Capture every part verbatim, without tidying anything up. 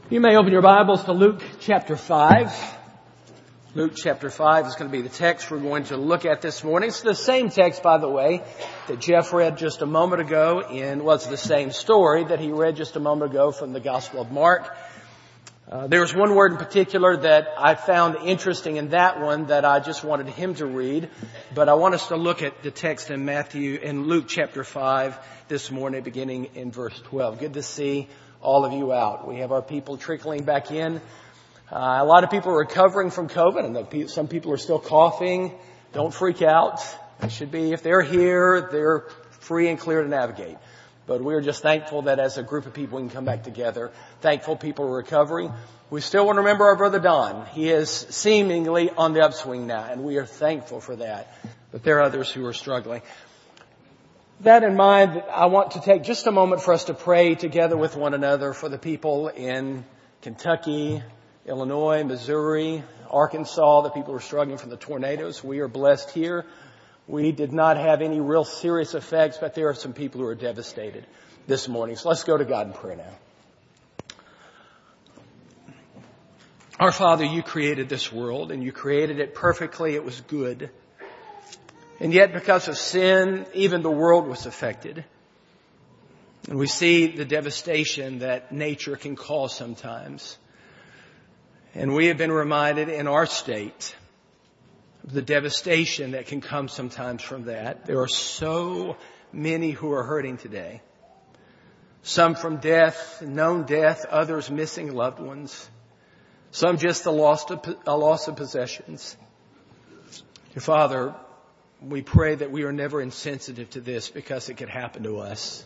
You may open your Bibles to Luke chapter five. Luke chapter five is going to be the text we're going to look at this morning. It's the same text, by the way, that Jeff read just a moment ago in, well, it's the same story that he read just a moment ago from the Gospel of Mark. Uh, there was one word in particular that I found interesting in that one that I just wanted him to read, but I want us to look at the text in Matthew, in Luke chapter five this morning, beginning in verse twelve. Good to see all of you out. We have our people trickling back in. Uh, a lot of people are recovering from COVID, and the, some people are still coughing. Don't freak out. They should be, if they're here, they're free and clear to navigate. But we're just thankful that as a group of people we can come back together. Thankful people are recovering. We still want to remember our brother Don. He is seemingly on the upswing now, and we are thankful for that. But there are others who are struggling. That in mind, I want to take just a moment for us to pray together with one another for the people in Kentucky, Illinois, Missouri, Arkansas, the people who are struggling from the tornadoes. We are blessed here. We did not have any real serious effects, but there are some people who are devastated this morning. So let's go to God in prayer now. Our Father, you created this world, and you created it perfectly. It was good. And yet, because of sin, even the world was affected. And we see the devastation that nature can cause sometimes. And we have been reminded in our state of the devastation that can come sometimes from that. There are so many who are hurting today. Some from death, known death, others missing loved ones. Some just the loss of, a loss of possessions. Your Father, we pray that we are never insensitive to this because it could happen to us.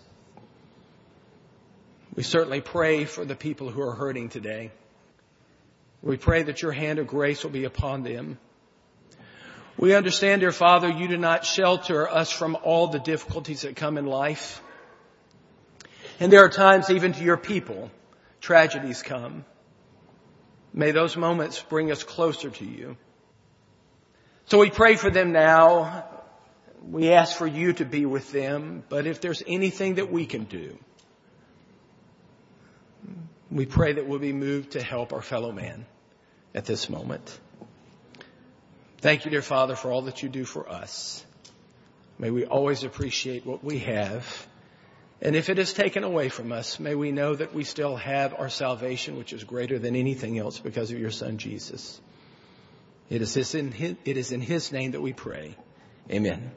We certainly pray for the people who are hurting today. We pray that your hand of grace will be upon them. We understand, dear Father, you do not shelter us from all the difficulties that come in life. And there are times even to your people, tragedies come. May those moments bring us closer to you. So we pray for them now. We ask for you to be with them. But if there's anything that we can do, we pray that we'll be moved to help our fellow man at this moment. Thank you, dear Father, for all that you do for us. May we always appreciate what we have. And if it is taken away from us, may we know that we still have our salvation, which is greater than anything else because of your Son, Jesus. It is in his, it is in his name that we pray. Amen.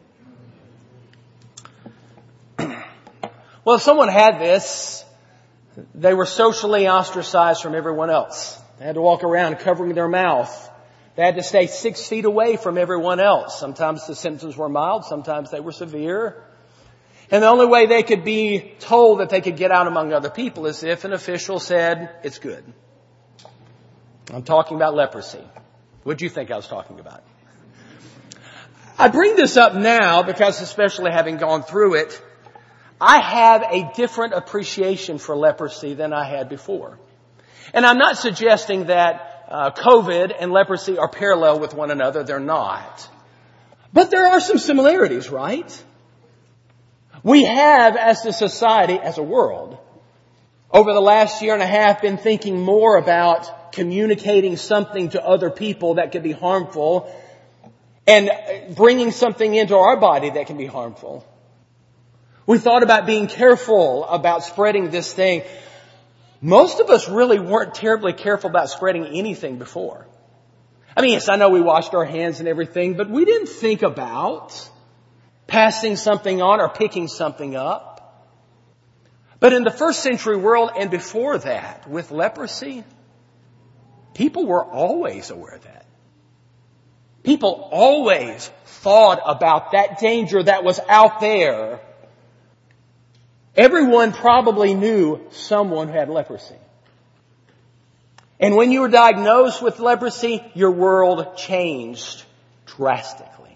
Well, if someone had this, they were socially ostracized from everyone else. They had to walk around covering their mouth. They had to stay six feet away from everyone else. Sometimes the symptoms were mild. Sometimes they were severe. And the only way they could be told that they could get out among other people is if an official said, it's good. I'm talking about leprosy. What do you think I was talking about? I bring this up now because, especially having gone through it, I have a different appreciation for leprosy than I had before. And I'm not suggesting that uh, COVID and leprosy are parallel with one another. They're not. But there are some similarities, right? We have, as a society, as a world, over the last year and a half been thinking more about communicating something to other people that could be harmful and bringing something into our body that can be harmful. We thought about being careful about spreading this thing. Most of us really weren't terribly careful about spreading anything before. I mean, yes, I know we washed our hands and everything, but we didn't think about passing something on or picking something up. But in the first century world and before that, with leprosy, people were always aware of that. People always thought about that danger that was out there. Everyone probably knew someone who had leprosy. And when you were diagnosed with leprosy, your world changed drastically.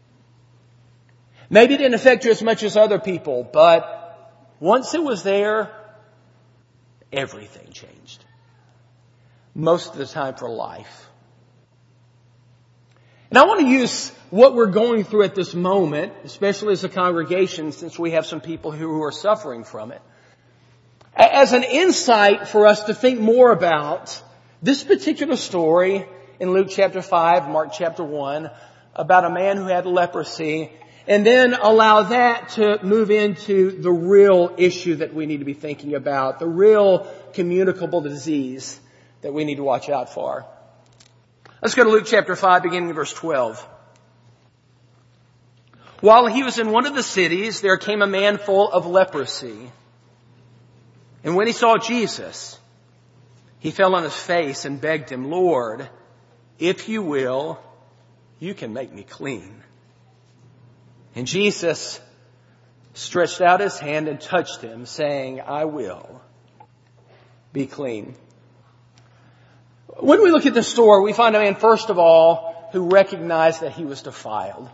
Maybe it didn't affect you as much as other people, but once it was there, everything changed. Most of the time for life. And I want to use what we're going through at this moment, especially as a congregation, since we have some people who are suffering from it, as an insight for us to think more about this particular story in Luke chapter five, Mark chapter one, about a man who had leprosy, and then allow that to move into the real issue that we need to be thinking about, the real communicable disease that we need to watch out for. Let's go to Luke chapter five, beginning in verse twelve. While he was in one of the cities, there came a man full of leprosy. And when he saw Jesus, he fell on his face and begged him, "Lord, if you will, you can make me clean." And Jesus stretched out his hand and touched him, saying, "I will. Be clean." When we look at this story, we find a man, first of all, who recognized that he was defiled.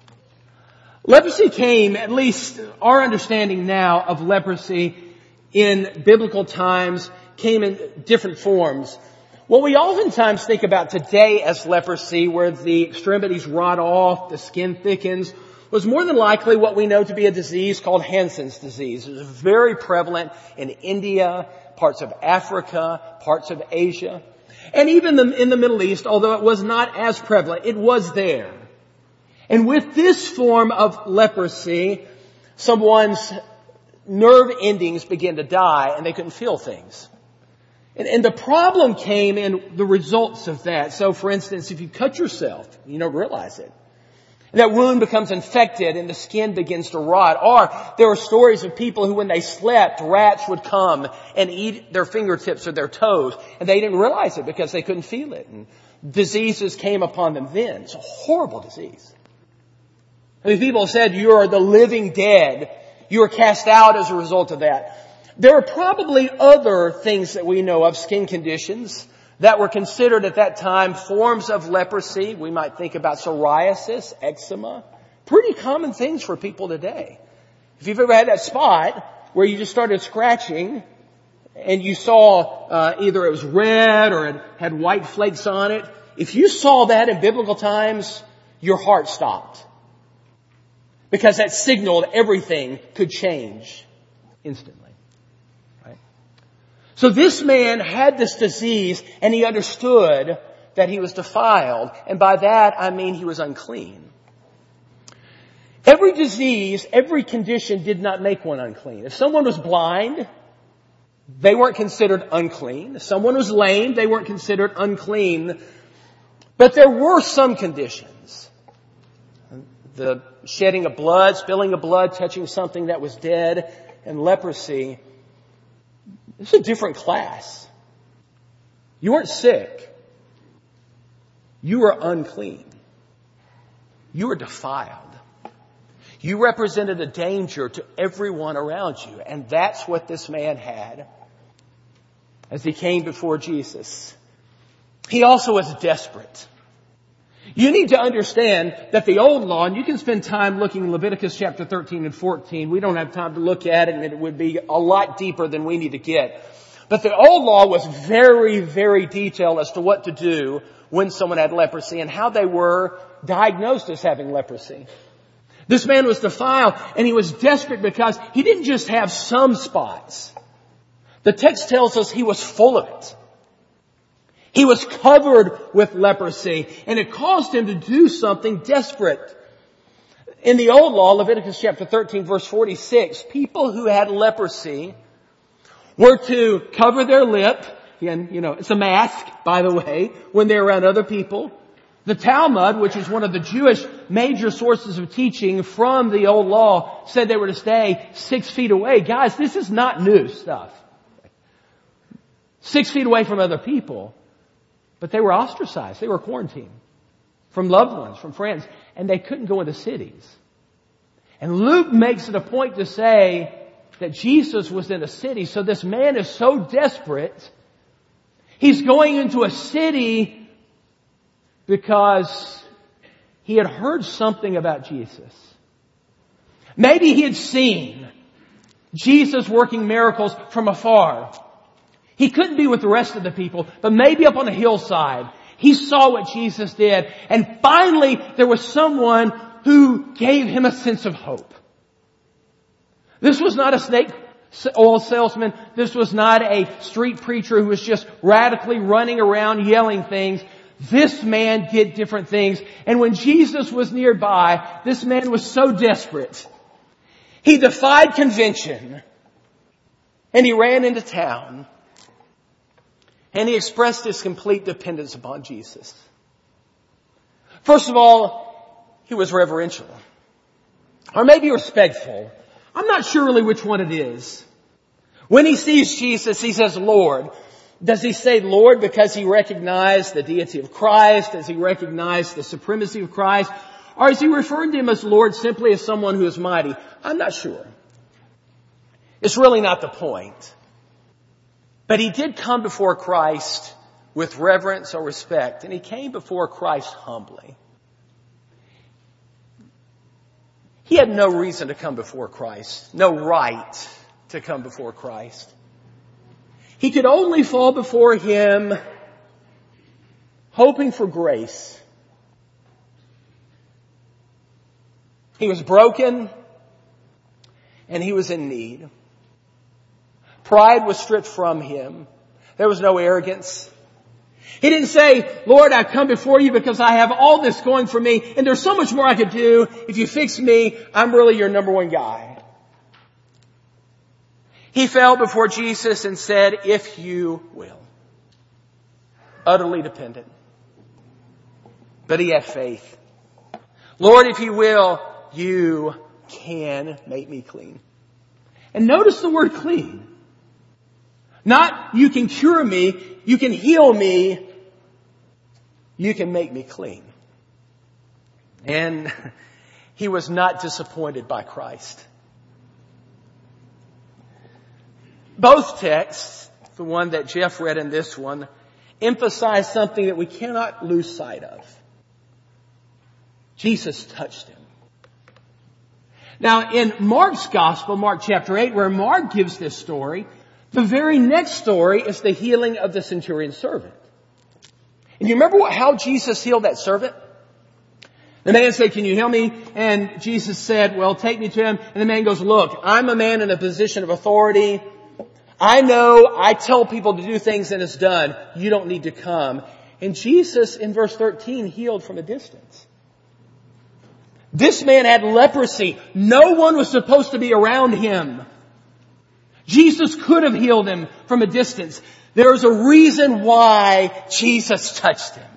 Leprosy came, at least our understanding now of leprosy in biblical times, came in different forms. What we oftentimes think about today as leprosy, where the extremities rot off, the skin thickens, was more than likely what we know to be a disease called Hansen's disease. It was very prevalent in India, parts of Africa, parts of Asia, and even in the Middle East, although it was not as prevalent, it was there. And with this form of leprosy, someone's nerve endings began to die and they couldn't feel things. And, and the problem came in the results of that. So for instance, if you cut yourself, you don't realize it. And that wound becomes infected and the skin begins to rot. Or there are stories of people who when they slept, rats would come and eat their fingertips or their toes. And they didn't realize it because they couldn't feel it. And diseases came upon them then. It's a horrible disease. I mean, people said you are the living dead. You are cast out as a result of that. There are probably other things that we know of, skin conditions, that were considered at that time forms of leprosy. We might think about psoriasis, eczema. Pretty common things for people today. If you've ever had that spot where you just started scratching and you saw uh, either it was red or it had white flakes on it, if you saw that in biblical times, your heart stopped. Because that signaled everything could change instantly. Right? So this man had this disease and he understood that he was defiled. And by that I mean he was unclean. Every disease, every condition did not make one unclean. If someone was blind, they weren't considered unclean. If someone was lame, they weren't considered unclean. But there were some conditions. The shedding of blood, spilling of blood, touching something that was dead, and leprosy. It's a different class. You weren't sick. You were unclean. You were defiled. You represented a danger to everyone around you. And that's what this man had as he came before Jesus. He also was desperate. You need to understand that the old law, and you can spend time looking in Leviticus chapter thirteen and fourteen. We don't have time to look at it, and it would be a lot deeper than we need to get. But the old law was very, very detailed as to what to do when someone had leprosy and how they were diagnosed as having leprosy. This man was defiled, and he was desperate because he didn't just have some spots. The text tells us he was full of it. He was covered with leprosy, and it caused him to do something desperate. In the old law, Leviticus chapter thirteen, verse forty-six, people who had leprosy were to cover their lip. Again, you know, it's a mask, by the way, when they're around other people. The Talmud, which is one of the Jewish major sources of teaching from the old law, said they were to stay six feet away. Guys, this is not new stuff. Six feet away from other people. But they were ostracized. They were quarantined from loved ones, from friends, and they couldn't go into cities. And Luke makes it a point to say that Jesus was in a city. So this man is so desperate. He's going into a city because he had heard something about Jesus. Maybe he had seen Jesus working miracles from afar. He couldn't be with the rest of the people, but maybe up on a hillside, he saw what Jesus did. And finally, there was someone who gave him a sense of hope. This was not a snake oil salesman. This was not a street preacher who was just radically running around yelling things. This man did different things. And when Jesus was nearby, this man was so desperate. He defied convention. And he ran into town. And he expressed his complete dependence upon Jesus. First of all, he was reverential. Or maybe respectful. I'm not sure really which one it is. When he sees Jesus, he says, Lord. Does he say Lord because he recognized the deity of Christ? Does he recognize the supremacy of Christ? Or is he referring to him as Lord simply as someone who is mighty? I'm not sure. It's really not the point. But he did come before Christ with reverence or respect. And he came before Christ humbly. He had no reason to come before Christ. No right to come before Christ. He could only fall before Him hoping for grace. He was broken and he was in need. Pride was stripped from him. There was no arrogance. He didn't say, Lord, I've come before you because I have all this going for me and there's so much more I could do. If you fix me, I'm really your number one guy. He fell before Jesus and said, if you will. Utterly dependent. But he had faith. Lord, if you will, you can make me clean. And notice the word clean. Not you can cure me, you can heal me, you can make me clean. And he was not disappointed by Christ. Both texts, the one that Jeff read and this one, emphasize something that we cannot lose sight of. Jesus touched him. Now in Mark's Gospel, Mark chapter eight, where Mark gives this story, the very next story is the healing of the centurion's servant. And you remember what, how Jesus healed that servant? The man said, can you heal me? And Jesus said, well, take me to him. And the man goes, look, I'm a man in a position of authority. I know I tell people to do things and it's done. You don't need to come. And Jesus, in verse thirteen, healed from a distance. This man had leprosy. No one was supposed to be around him. Jesus could have healed him from a distance. There's a reason why Jesus touched him.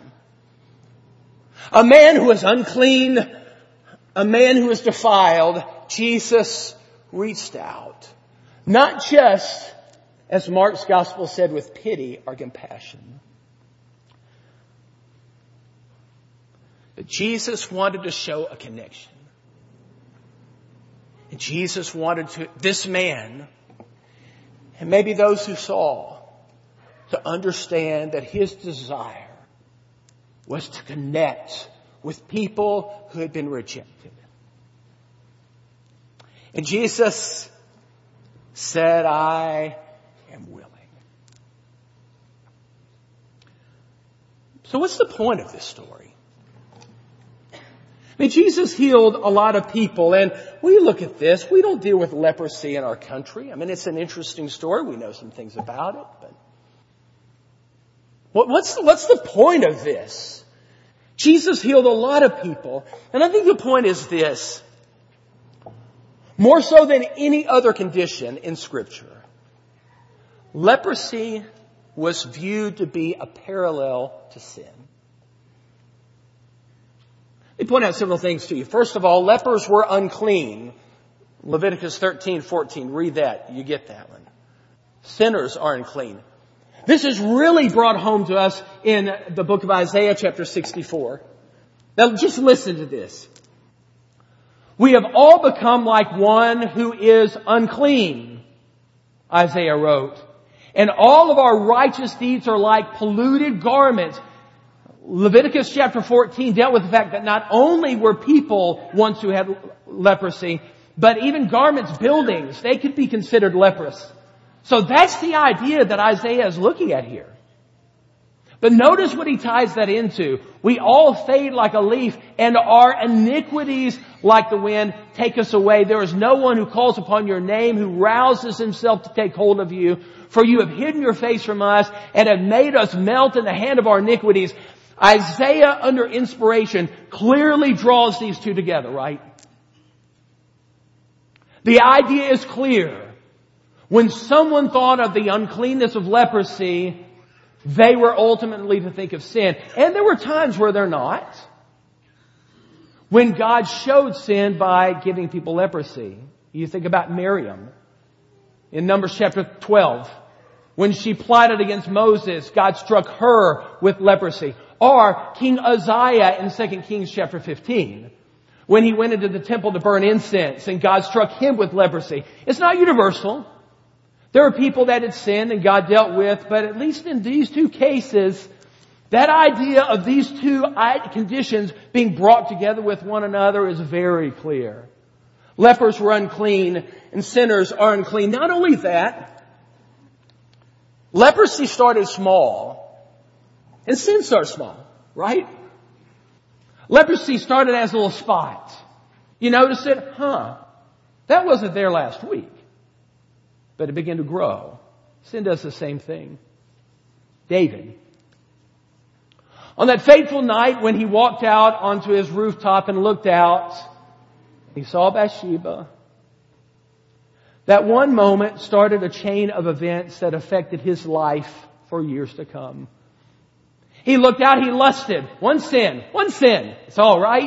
A man who is unclean, a man who is defiled, Jesus reached out. Not just, as Mark's Gospel said, with pity or compassion. But Jesus wanted to show a connection. And Jesus wanted to, this man, and maybe those who saw, to understand that his desire was to connect with people who had been rejected. And Jesus said, I am willing. So what's the point of this story? I mean, Jesus healed a lot of people, and we look at this. We don't deal with leprosy in our country. I mean, it's an interesting story. We know some things about it, but what, what's, what's the point of this? Jesus healed a lot of people, and I think the point is this. More so than any other condition in Scripture, leprosy was viewed to be a parallel to sin. Let me point out several things to you. First of all, lepers were unclean. Leviticus thirteen fourteen. Read that. You get that one. Sinners are unclean. This is really brought home to us in the book of Isaiah chapter sixty-four. Now just listen to this. We have all become like one who is unclean, Isaiah wrote. And all of our righteous deeds are like polluted garments. Leviticus chapter fourteen dealt with the fact that not only were people once who had leprosy, but even garments, buildings, they could be considered leprous. So that's the idea that Isaiah is looking at here. But notice what he ties that into. We all fade like a leaf, and our iniquities like the wind take us away. There is no one who calls upon your name, who rouses himself to take hold of you. For you have hidden your face from us and have made us melt in the hand of our iniquities. Isaiah, under inspiration, clearly draws these two together, right? The idea is clear. When someone thought of the uncleanness of leprosy, they were ultimately to think of sin. And there were times where they're not. When God showed sin by giving people leprosy. You think about Miriam in Numbers chapter twelve. When she plotted against Moses, God struck her with leprosy. Or King Uzziah in Second Kings chapter fifteen. When he went into the temple to burn incense and God struck him with leprosy. It's not universal. There are people that had sinned and God dealt with, but at least in these two cases, that idea of these two conditions being brought together with one another is very clear. Lepers were unclean and sinners are unclean. Not only that, leprosy started small and sin started small, right? Leprosy started as a little spot. You notice it? Huh. That wasn't there last week. But it began to grow. Sin does the same thing. David. On that fateful night when he walked out onto his rooftop and looked out, he saw Bathsheba. That one moment started a chain of events that affected his life for years to come. He looked out, he lusted. One sin. One sin. It's all right.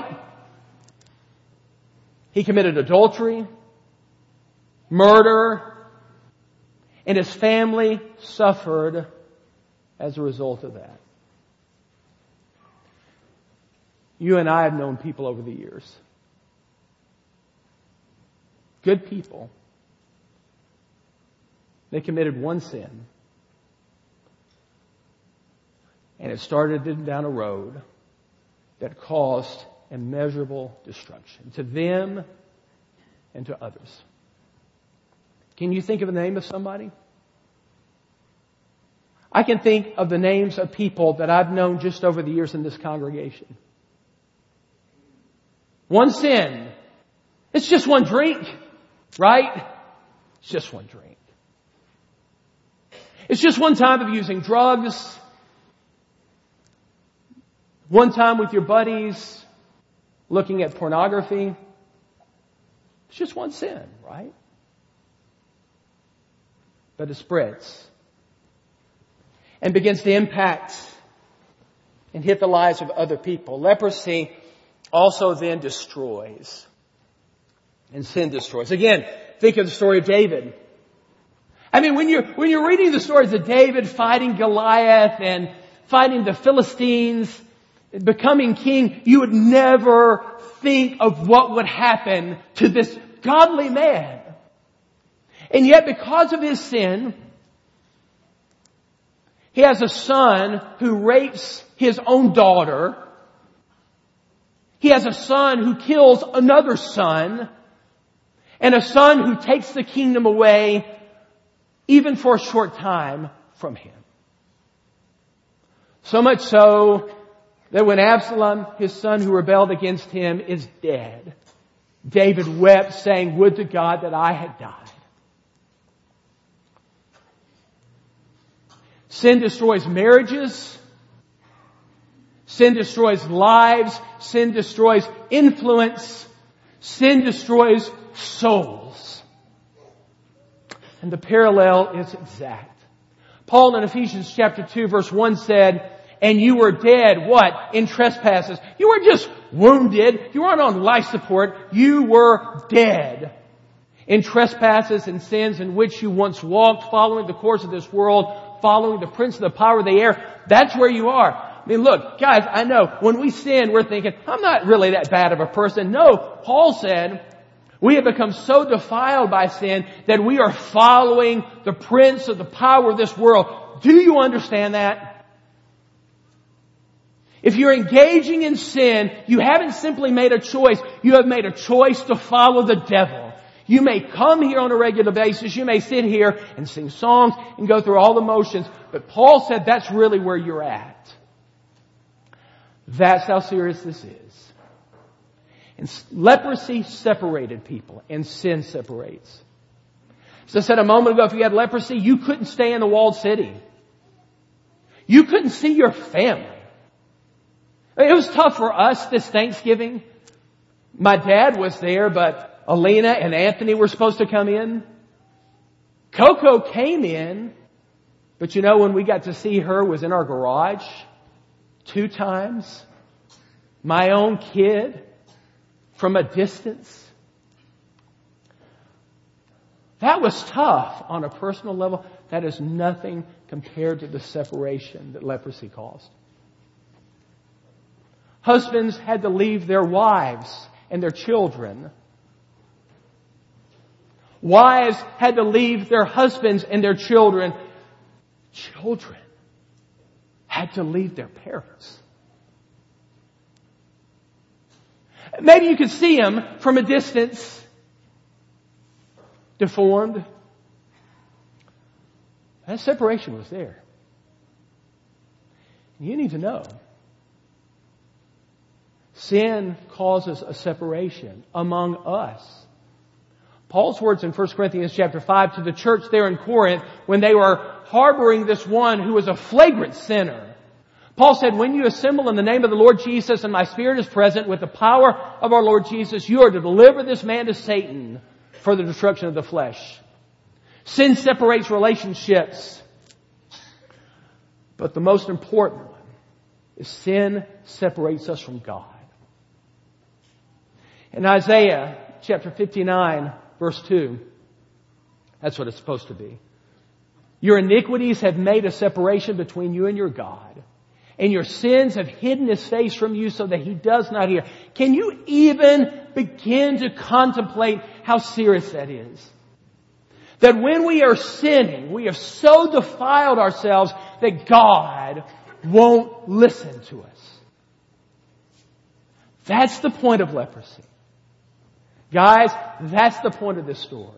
He committed adultery, murder, and his family suffered as a result of that. You and I have known people over the years. Good people. They committed one sin. And it started them down a road that caused immeasurable destruction to them and to others. Can you think of the name of somebody? I can think of the names of people that I've known just over the years in this congregation. One sin. It's just one drink, right? It's just one drink. It's just one time of using drugs. One time with your buddies looking at pornography. It's just one sin, right? But it spreads and begins to impact and hit the lives of other people. Leprosy also then destroys. And sin destroys. Again, think of the story of David. I mean, when you're, when you're reading the stories of David fighting Goliath and fighting the Philistines, becoming king, you would never think of what would happen to this godly man. And yet, because of his sin, he has a son who rapes his own daughter. He has a son who kills another son. And a son who takes the kingdom away, even for a short time, from him. So much so that when Absalom, his son who rebelled against him, is dead, David wept, saying, "Would to God that I had died." Sin destroys marriages. Sin destroys lives. Sin destroys influence. Sin destroys souls. And the parallel is exact. Paul in Ephesians chapter two verse one said, "And you were dead," what? "In trespasses." You weren't just wounded. You weren't on life support. You were dead. "In trespasses and sins in which you once walked, following the course of this world, following the prince of the power of the air." That's where you are. I mean, look, guys, I know when we sin, we're thinking, I'm not really that bad of a person. No, Paul said, we have become so defiled by sin that we are following the prince of the power of this world. Do you understand that? If you're engaging in sin, you haven't simply made a choice. You have made a choice to follow the devil. You may come here on a regular basis. You may sit here and sing songs and go through all the motions. But Paul said that's really where you're at. That's how serious this is. And leprosy separated people, and sin separates. As I said a moment ago, if you had leprosy, you couldn't stay in the walled city. You couldn't see your family. It was tough for us this Thanksgiving. My dad was there, but Alina and Anthony were supposed to come in. Coco came in, but you know, when we got to see her was in our garage two times. My own kid from a distance. That was tough on a personal level. That is nothing compared to the separation that leprosy caused. Husbands had to leave their wives and their children. Wives had to leave their husbands and their children. Children had to leave their parents. Maybe you could see them from a distance, deformed. That separation was there. You need to know. Sin causes a separation among us. Paul's words in First Corinthians chapter five to the church there in Corinth when they were harboring this one who was a flagrant sinner. Paul said, when you assemble in the name of the Lord Jesus and my Spirit is present with the power of our Lord Jesus, you are to deliver this man to Satan for the destruction of the flesh. Sin separates relationships. But the most important one is sin separates us from God. In Isaiah chapter fifty-nine, verse two, that's what it's supposed to be. Your iniquities have made a separation between you and your God, and your sins have hidden His face from you so that He does not hear. Can you even begin to contemplate how serious that is? That when we are sinning, we have so defiled ourselves that God won't listen to us. That's the point of leprosy. Guys, that's the point of this story.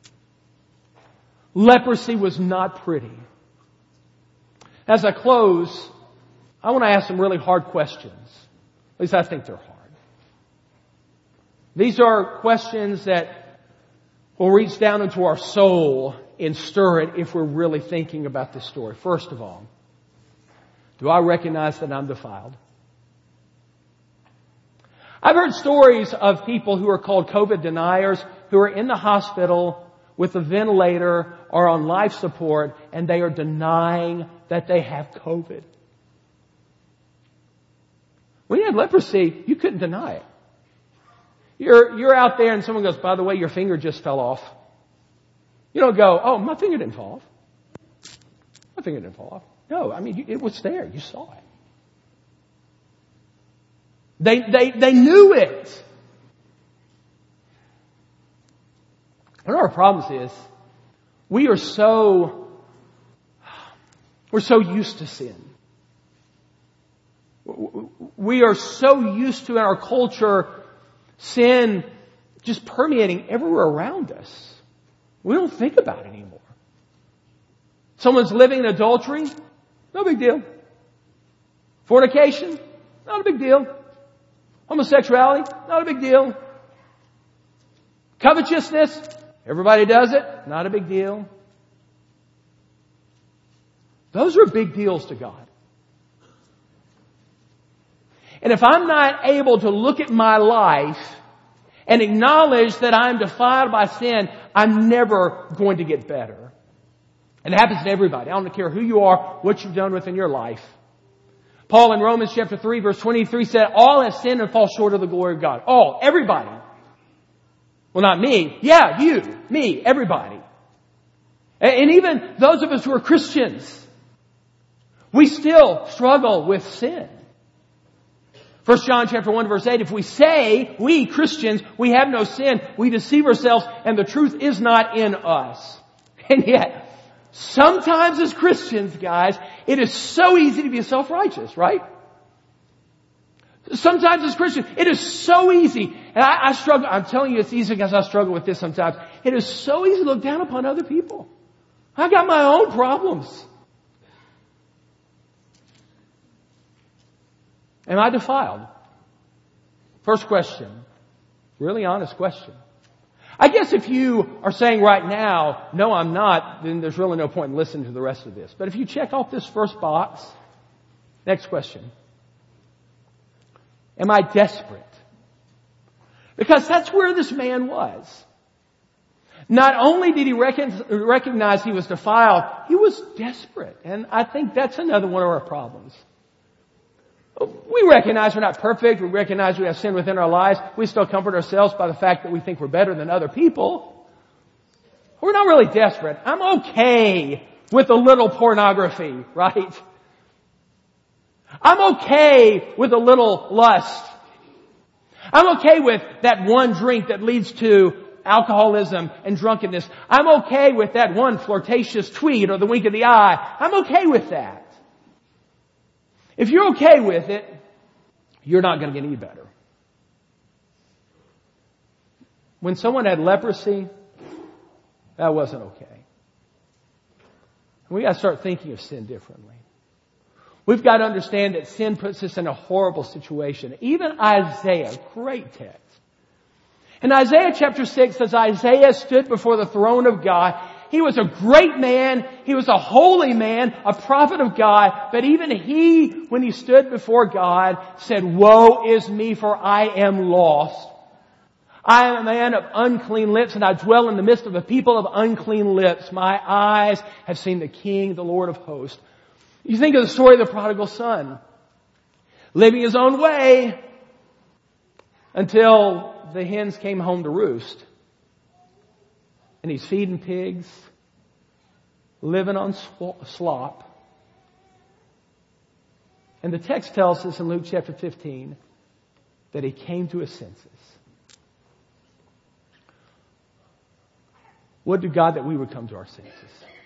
Leprosy was not pretty. As I close, I want to ask some really hard questions. At least I think they're hard. These are questions that will reach down into our soul and stir it if we're really thinking about this story. First of all, do I recognize that I'm defiled? I've heard stories of people who are called COVID deniers who are in the hospital with a ventilator or on life support and they are denying that they have COVID. When you had leprosy, you couldn't deny it. You're, you're out there and someone goes, by the way, your finger just fell off. You don't go, oh, my finger didn't fall off. My finger didn't fall off. No, I mean, it was there. You saw it. They, they, they knew it. One of our problems is we are so, we're so used to sin. We are so used to in our culture sin just permeating everywhere around us. We don't think about it anymore. Someone's living in adultery, no big deal. Fornication, not a big deal. Homosexuality, not a big deal. Covetousness, everybody does it, not a big deal. Those are big deals to God. And if I'm not able to look at my life and acknowledge that I'm defiled by sin, I'm never going to get better. And it happens to everybody. I don't care who you are, what you've done within your life. Paul in Romans chapter three verse twenty-three said, all have sinned and fall short of the glory of God. All, everybody. Well, not me. Yeah, you, me, everybody. And even those of us who are Christians, we still struggle with sin. First John chapter one verse eight, if we say, we Christians, we have no sin, we deceive ourselves and the truth is not in us. And yet, sometimes as Christians, guys, it is so easy to be self-righteous, right? Sometimes as Christians, it is so easy. And I, I struggle, I'm telling you it's easy because I struggle with this sometimes. It is so easy to look down upon other people. I got my own problems. Am I defiled? First question. Really honest question. I guess if you are saying right now, no, I'm not, then there's really no point in listening to the rest of this. But if you check off this first box, next question. Am I desperate? Because that's where this man was. Not only did he recognize he was defiled, he was desperate. And I think that's another one of our problems. We recognize we're not perfect. We recognize we have sin within our lives. We still comfort ourselves by the fact that we think we're better than other people. We're not really desperate. I'm okay with a little pornography, right? I'm okay with a little lust. I'm okay with that one drink that leads to alcoholism and drunkenness. I'm okay with that one flirtatious tweet or the wink of the eye. I'm okay with that. If you're okay with it, you're not going to get any better. When someone had leprosy, that wasn't okay. We got to start thinking of sin differently. We've got to understand that sin puts us in a horrible situation. Even Isaiah, great text. In Isaiah chapter six, as Isaiah stood before the throne of God, he was a great man. He was a holy man, a prophet of God. But even he, when he stood before God, said, "Woe is me, for I am lost. I am a man of unclean lips, and I dwell in the midst of a people of unclean lips. My eyes have seen the King, the Lord of hosts." You think of the story of the prodigal son, living his own way until the hens came home to roost. And he's feeding pigs, living on slop. And the text tells us in Luke chapter fifteen that he came to his senses. Would to God that we would come to our senses.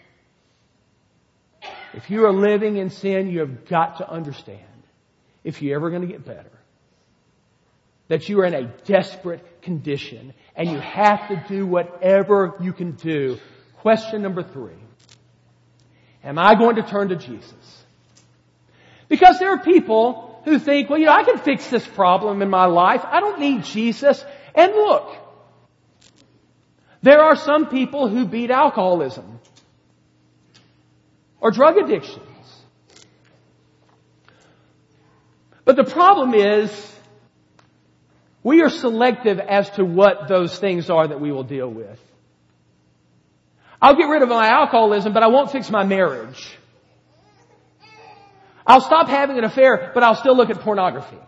If you are living in sin, you have got to understand, if you're ever going to get better, that you are in a desperate condition and you have to do whatever you can do. Question number three. Am I going to turn to Jesus? Because there are people who think, well, you know, I can fix this problem in my life. I don't need Jesus. And look, there are some people who beat alcoholism or drug addictions. But the problem is, we are selective as to what those things are that we will deal with. I'll get rid of my alcoholism, but I won't fix my marriage. I'll stop having an affair, but I'll still look at pornography.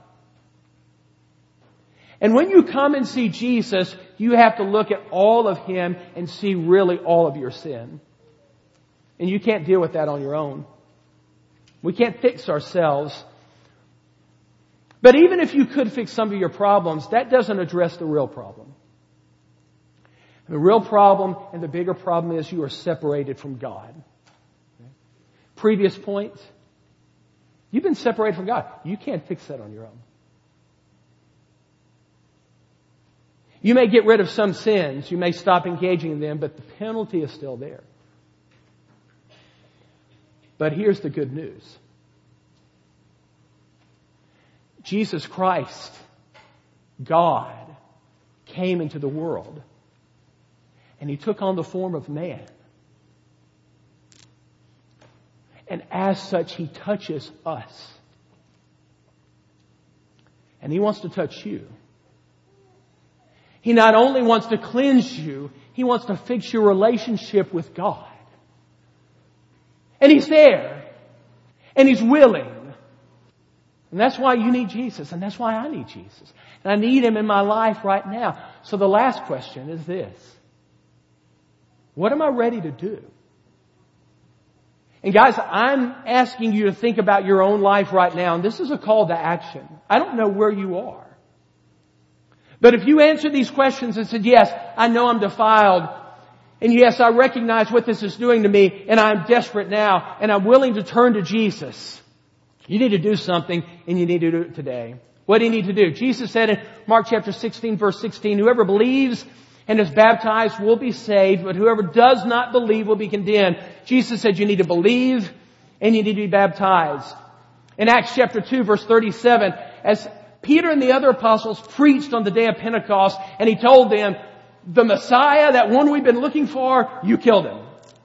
And when you come and see Jesus, you have to look at all of Him and see really all of your sin. And you can't deal with that on your own. We can't fix ourselves. But even if you could fix some of your problems, that doesn't address the real problem. The real problem and the bigger problem is you are separated from God. Previous point, you've been separated from God. You can't fix that on your own. You may get rid of some sins. You may stop engaging in them, but the penalty is still there. But here's the good news. Jesus Christ, God, came into the world. And He took on the form of man. And as such, He touches us. And He wants to touch you. He not only wants to cleanse you, He wants to fix your relationship with God. And He's there. And He's willing. And that's why you need Jesus. And that's why I need Jesus. And I need Him in my life right now. So the last question is this. What am I ready to do? And guys, I'm asking you to think about your own life right now. And this is a call to action. I don't know where you are. But if you answer these questions and said, yes, I know I'm defiled. And yes, I recognize what this is doing to me. And I'm desperate now. And I'm willing to turn to Jesus. You need to do something, and you need to do it today. What do you need to do? Jesus said in Mark chapter sixteen, verse sixteen, whoever believes and is baptized will be saved, but whoever does not believe will be condemned. Jesus said you need to believe and you need to be baptized. In Acts chapter two, verse thirty-seven, as Peter and the other apostles preached on the day of Pentecost, and he told them, the Messiah, that one we've been looking for, you killed him.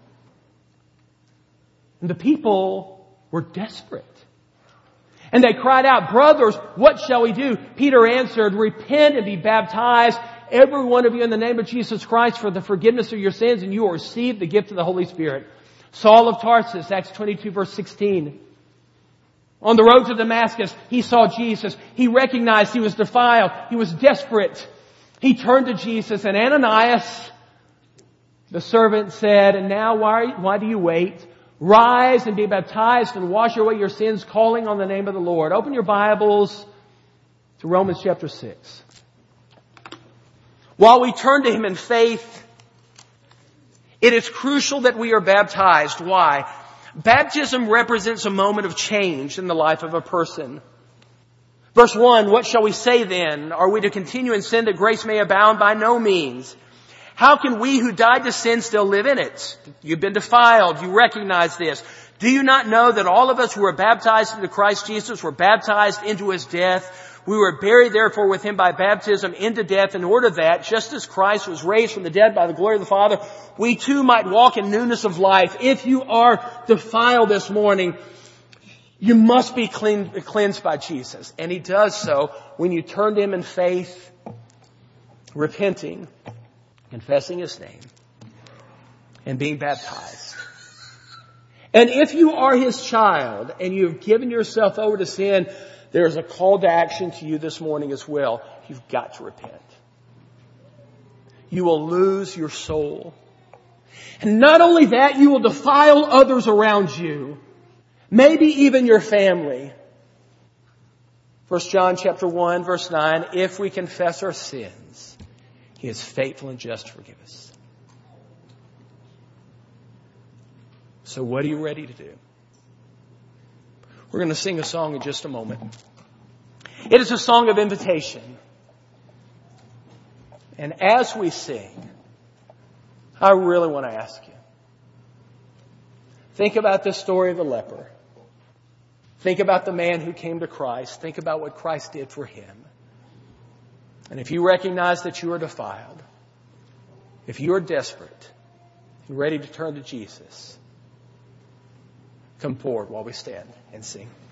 And the people were desperate. And they cried out, brothers, what shall we do? Peter answered, repent and be baptized, every one of you, in the name of Jesus Christ for the forgiveness of your sins, and you will receive the gift of the Holy Spirit. Saul of Tarsus, Acts twenty-two, verse sixteen. On the road to Damascus, he saw Jesus. He recognized he was defiled. He was desperate. He turned to Jesus, and Ananias, the servant, said, and now why, why do you wait? Rise and be baptized and wash away your sins, calling on the name of the Lord. Open your Bibles to Romans chapter six. While we turn to Him in faith, it is crucial that we are baptized. Why? Baptism represents a moment of change in the life of a person. Verse one, what shall we say then? Are we to continue in sin that grace may abound? By no means. How can we who died to sin still live in it? You've been defiled. You recognize this. Do you not know that all of us who were baptized into Christ Jesus were baptized into His death? We were buried therefore with Him by baptism into death, in order that, just as Christ was raised from the dead by the glory of the Father, we too might walk in newness of life. If you are defiled this morning, you must be clean, cleansed by Jesus. And He does so when you turn to Him in faith, repenting, confessing His name, and being baptized. And if you are His child and you have given yourself over to sin, there's a call to action to you this morning as well. You've got to repent. You will lose your soul. And not only that, you will defile others around you. Maybe even your family. First John chapter one, verse nine, if we confess our sins, He is faithful and just to forgive us. So what are you ready to do? We're going to sing a song in just a moment. It is a song of invitation. And as we sing, I really want to ask you, think about this story of the leper. Think about the man who came to Christ. Think about what Christ did for him. And if you recognize that you are defiled, if you are desperate, and ready to turn to Jesus, come forward while we stand and sing.